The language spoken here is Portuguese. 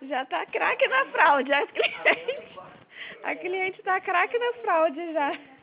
Já tá craque na fraude. A cliente tá craque na fraude já.